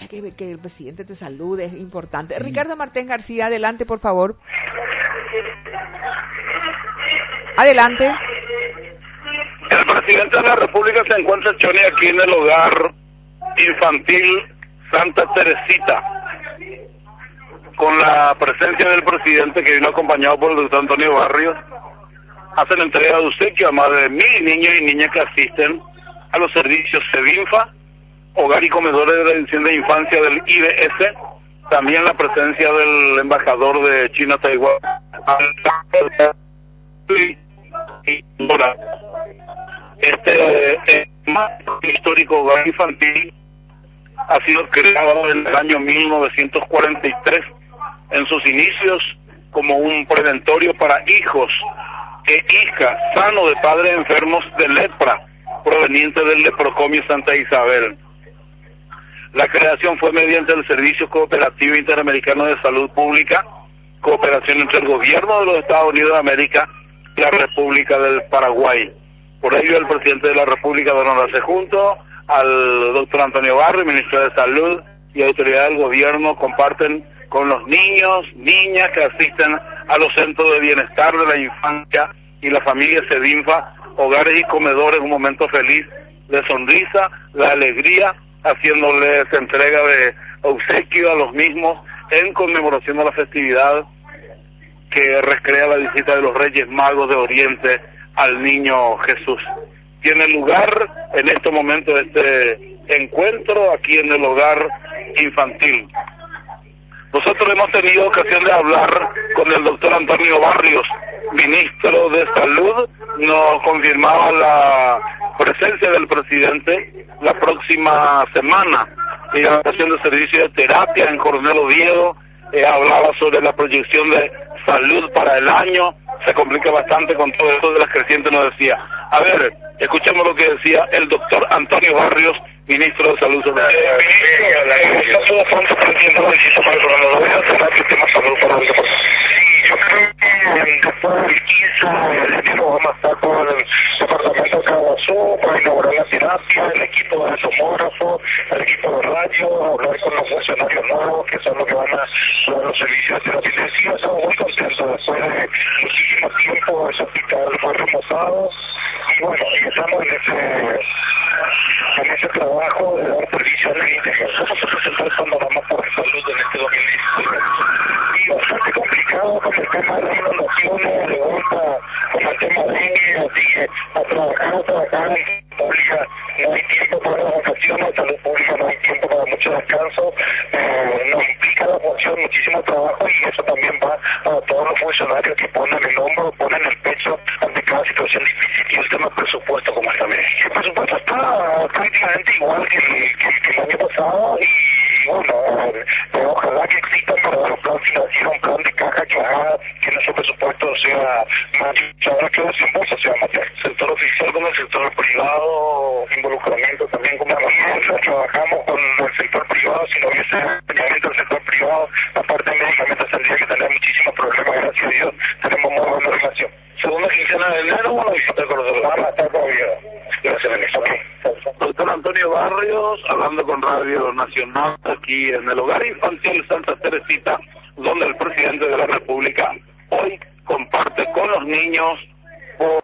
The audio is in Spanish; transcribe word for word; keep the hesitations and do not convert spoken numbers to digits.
que, que el presidente te salude, es importante. Mm. Ricardo Martín García, adelante, por favor. Adelante. El presidente de la República se encuentra, Choni, aquí en el hogar infantil Santa Teresita, con la presencia del presidente, que vino acompañado por el doctor Antonio Barrios. Hacen entrega de obsequio a más de mil niños y niñas que asisten a los servicios SEDINFA, Hogar y Comedores de la División de Infancia del I D S, también la presencia del embajador de China Taiwán, este eh, más histórico hogar infantil ha sido creado en el año mil novecientos cuarenta y tres, en sus inicios como un preventorio para hijos e hijas sanos de padres enfermos de lepra, provenientes del leprocomio Santa Isabel. La creación fue mediante el Servicio Cooperativo Interamericano de Salud Pública, cooperación entre el gobierno de los Estados Unidos de América y la República del Paraguay. Por ello, el presidente de la República, don Horacio, junto al doctor Antonio Barrios, ministro de Salud, y autoridades del gobierno, comparten con los niños, niñas que asisten a los centros de bienestar de la infancia y la familia SEDINFA, hogares y comedores, un momento feliz de sonrisa, la alegría, haciéndoles entrega de obsequio a los mismos en conmemoración de la festividad que recrea la visita de los Reyes Magos de Oriente al niño Jesús. Tiene lugar en este momento este encuentro aquí en el hogar infantil. Nosotros hemos tenido ocasión de hablar con el doctor Antonio Barrios, ministro de Salud. Nos confirmaba la presencia del presidente la próxima semana en la estación de servicio de terapia en Coronel Oviedo. Eh, hablaba sobre la proyección de salud para el año. Se complica bastante con todo esto de las crecientes, nos decía. A ver, escuchemos lo que decía el doctor Antonio Barrios, ministro de Salud. Sobre eh, ministro, eh, ¿está todo pronto para el tiempo del sistema de Coronel Oviedo? ¿Será que el tema salud para el deporte? Sí, yo creo que después del quince de enero vamos a estar con el departamento de Caguazú para inaugurar la terapia, el equipo de tomógrafo, el equipo de radio, hablar con los funcionarios nuevos que son los que van a dar los servicios de terapia intensiva. Estamos muy contentos después de muchísimo tiempo. Ese hospital fue remozado y bueno, y estamos en ese en ese trabajo de dar servicio a la gente. Nosotros presentamos el panorama por salud en este dos mil diecinueve y bastante complicado con el tema de las inundaciones, de vuelta con el tema de dengue, así que a trabajar, a trabajar en pública, no hay tiempo para las vacaciones, salud pública no hay tiempo para mucho descanso, eh, nos implica la función muchísimo trabajo y eso también va a todos los funcionarios que ponen el hombro, ponen el pecho ante cada situación difícil. Y el tema presupuesto, como está bien. El presupuesto está prácticamente igual que el, que, que el año pasado y bueno, eh, ojalá que exista un plan financiero, un plan de caja que haga que nuestro presupuesto sea más, ahora que el desembolso sea mayor. Sector oficial con el sector privado, involucramiento también con la mierda, trabajamos con el sector privado. Si no hubiese acompañamiento del sector privado, la parte de medicamentos tendría que tener muchísimos problemas. Gracias a Dios tenemos muy buena relación. Segunda quincena de enero, bueno, visita el coronel. Vamos a estar todavía. Gracias, ministro. Okay. Doctor Antonio Barrios, hablando con Radio Nacional, aquí en el hogar infantil Santa Teresita, donde el presidente de la República hoy comparte con los niños por